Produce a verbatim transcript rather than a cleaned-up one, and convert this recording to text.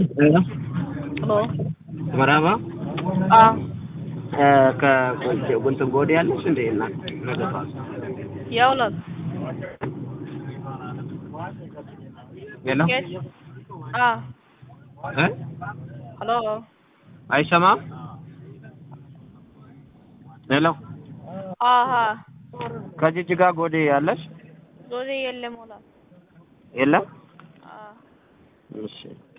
Hello. Maraba? Ah. Eh ka guntung godi ያለሽ እንዴ እና ነገፋ ያውላል ሄሎ Yes. Ah. እ Hello. አይሰማም ሄሎ አሃ ከጅጅጋ ጎዴ ያለሽ ዞሬ የለም ወላ የለም አ እሺ